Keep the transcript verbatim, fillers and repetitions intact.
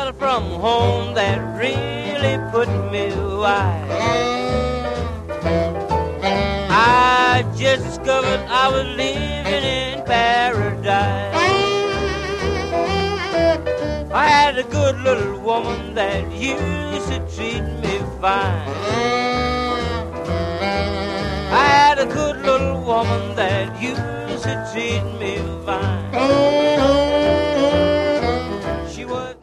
mile from home that really put me wise. I just discovered I was living in paradise. I had a good little woman that used to treat me fine. I had a good little woman that used to treat me fine. She was